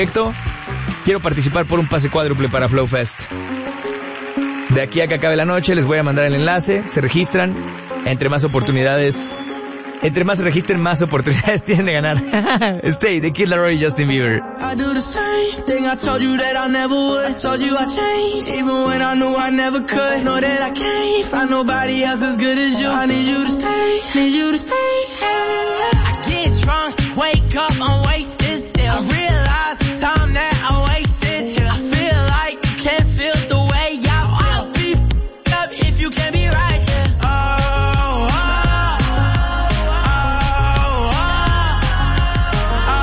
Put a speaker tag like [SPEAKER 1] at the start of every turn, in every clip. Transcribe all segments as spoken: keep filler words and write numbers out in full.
[SPEAKER 1] Quiero participar por un pase cuádruple para Flow Fest. De aquí a que acabe la noche les voy a mandar el enlace, se registran. Entre más oportunidades, entre más se registren, más oportunidades tienen de ganar. Stay, de Kid Laroi y Justin Bieber.
[SPEAKER 2] I do the same thing I told you that I never would. I told you I changed, even when I knew I never could. Know that I can't find nobody else as good as you. I need you to stay, need you to stay. I get drunk, wake up, I'm wasted still. I realize the time that I wasted here. I feel like you can't feel the way I feel. I'll be f***ed up if you can't be right here. Oh, oh, oh, oh, oh,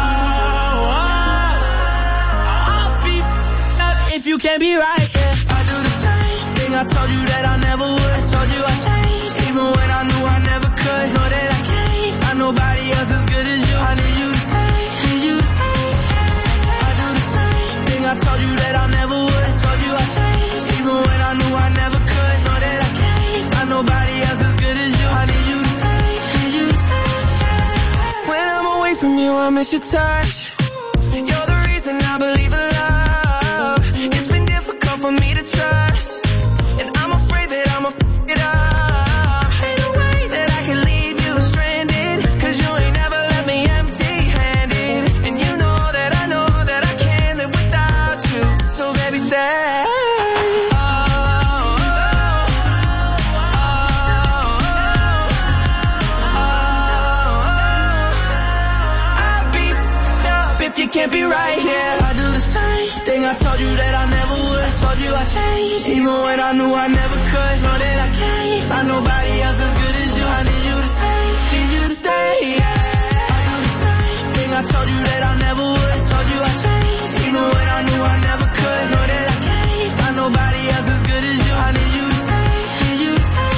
[SPEAKER 2] oh. I'll be f***ed up if you can't be right here. I do the same thing I told you that I never would. I told you I changed, even when I knew I never could. Know that I can't find nobody else as good as you. I need you to stay, need you to stay. I do the same thing I told you that I never would. I told you I changed, even when I knew I never could. Know that I can't find nobody else as good as you. I need you to stay, need you to stay. When I'm away from you, I miss your touch. You're the reason I believe in love. It's been difficult for me to trust, and I'm afraid that I'ma f*** it up. Ain't no way that I can leave you stranded, cause you ain't never left me empty-handed. And you know that I know that I can't live without you. So baby, stay. Oh, oh, oh, oh. I'll be f***ed up if you can't be right here. I do the same thing I told you that I never would. I told you I changed, even when I knew I never could. Know that I can't find nobody else as good as you. I need you to stay, need you to stay, yeah. I do the same thing I told you that I never would. I told you I changed, even when I knew I never could. Know that I can't find nobody else as good as you. I need you to stay, need you to stay.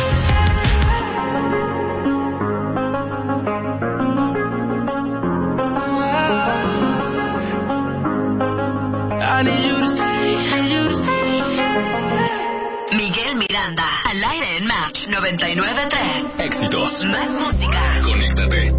[SPEAKER 2] I need you to stay, need you to stay.
[SPEAKER 3] Miguel Miranda, al aire en Match noventa y nueve punto tres.
[SPEAKER 4] Éxitos.
[SPEAKER 3] Más música.
[SPEAKER 4] Conéctate